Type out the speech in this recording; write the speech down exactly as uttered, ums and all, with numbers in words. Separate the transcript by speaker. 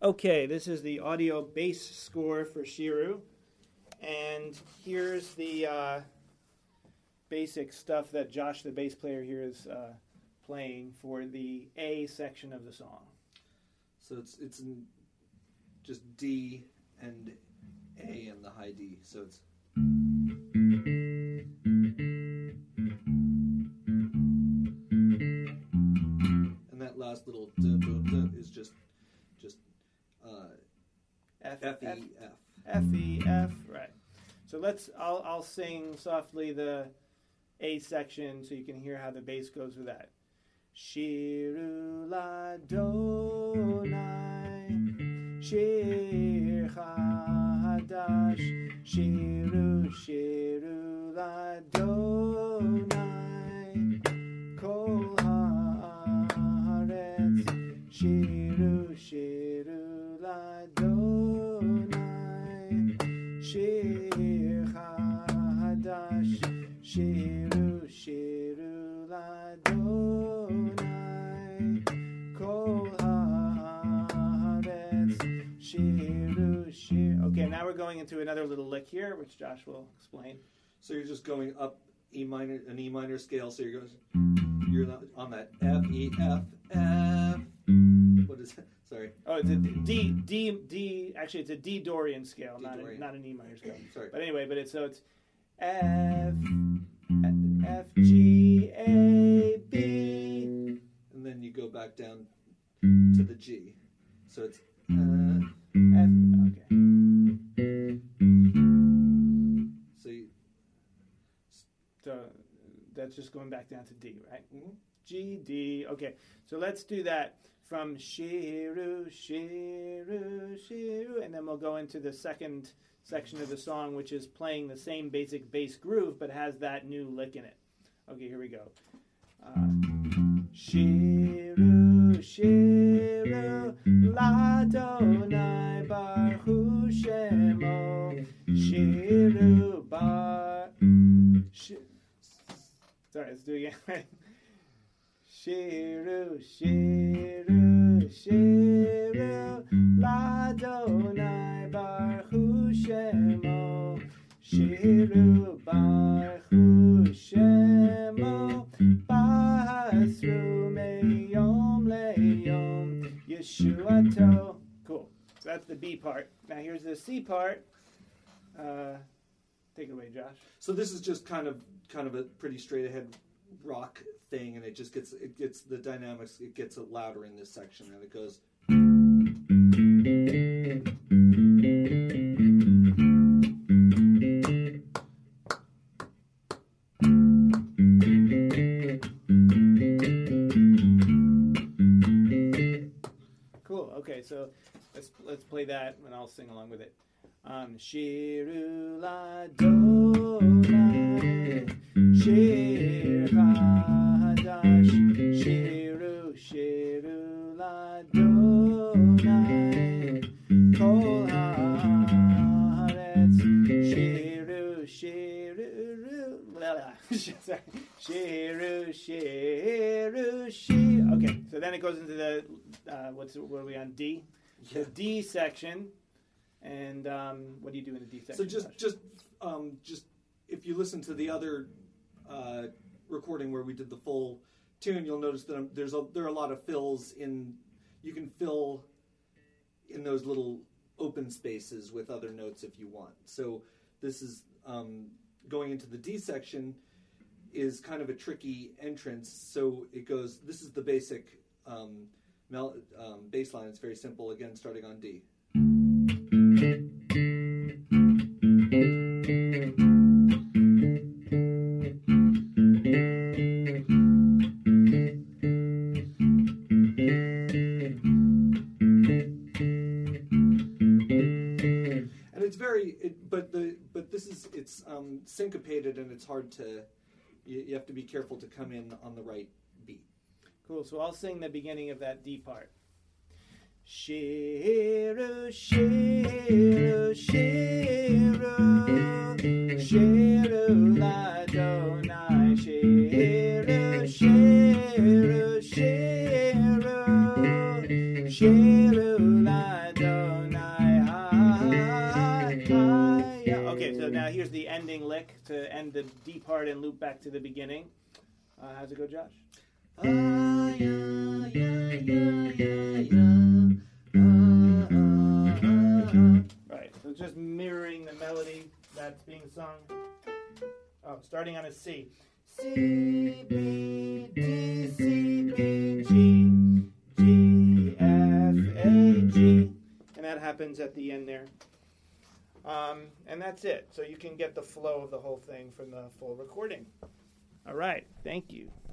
Speaker 1: Okay, this is the audio bass score for Shiru, and here's the uh, basic stuff that Josh, the bass player here, is uh, playing for the A section of the song.
Speaker 2: So it's it's in just D and A and the high D. So it's. And that last little duh, duh, duh is just just uh,
Speaker 1: F,
Speaker 2: F E
Speaker 1: F,
Speaker 2: F.
Speaker 1: F E F, right. So let's, I'll, I'll sing softly the A section so you can hear how the bass goes with that. Shiru Ladonai, Shir Chadash, Shiru, Shiru Ladonai, Kol Haaretz, Shiru, Shiru Ladonai, Shir Chadash, Shiru, Shiru Ladonai, Kol Haaretz, Shiru, Shir. Okay, now we're going into another little lick here, which Josh will explain.
Speaker 2: So you're just going up E minor, an E minor scale. So you're going, you're on that F E F F. What is that? Sorry.
Speaker 1: Oh, it's a D D D. Actually, it's a D Dorian scale,
Speaker 2: D
Speaker 1: not
Speaker 2: Dorian.
Speaker 1: a, not an E minor scale.
Speaker 2: Sorry.
Speaker 1: But anyway, but it's so it's F F G A B,
Speaker 2: And then you go back down to the G. So it's uh,
Speaker 1: F. Okay.
Speaker 2: so you,
Speaker 1: So that's just going back down to D, right?
Speaker 2: mm-hmm.
Speaker 1: G D. Okay. So let's do that from Shiru, Shiru, Shiru, and then we'll go into the second section of the song, which is playing the same basic bass groove, but has that new lick in it. Okay, here we go. Uh, Shiru, Shiru, Ladonai Baruch Shemo, Shiru Bar. Shi- Sorry, let's do it again. Shiru, Shiru, Shiru, Ladonai Baruch Shemo, Shiru Baruch Shemo, Basru Meyom Leyom, Yeshuato. Cool. So that's the B part. Now here's the C part. Uh, take it away, Josh.
Speaker 2: So this is just kind of kind of a pretty straight ahead rock thing, and it just gets it gets the dynamics. It gets it louder in this section, and it goes.
Speaker 1: Cool. Okay, so let's let's play that, and I'll sing along with it. Um, Shiru Ladonai, Shir Chadash, Shiru, Shiru Ladonai, Kol Haaretz, Shiru, Shiru, blah, blah. Sorry. Shiru, Shiru, Shiru. Okay, so then it goes into the, uh, what's what are we on, D? The D section. And um, what do you do in the D section?
Speaker 2: So just just um, just if you listen to the other uh, recording where we did the full tune, you'll notice that um, there's a, there are a lot of fills in. You can fill in those little open spaces with other notes if you want. So this is um, going into the D section is kind of a tricky entrance. So it goes. This is the basic um, mel- um, bass line. It's very simple. Again, starting on D. And it's very, it, but the but this is it's um, syncopated, and it's hard to. You, you have to be careful to come in on the right beat.
Speaker 1: Cool. So I'll sing the beginning of that D part. Shiru, Shiru, Shiru, Shiru Ladonai, Shiru, Shiru, Shiru, Shiru la, do, ni, ha, ha, ya. Okay, so now here's the ending lick to end the D part and loop back to the beginning. Uh, how's it go, Josh? Ah, ya, ya, ya, ya, ya. Ah, ah, ah, ah. Right, so just mirroring the melody that's being sung. Oh, starting on a C. C, B, D, C, B, G, G, F, A, G. And that happens at the end there. Um, and that's it. So you can get the flow of the whole thing from the full recording. All right. Thank you.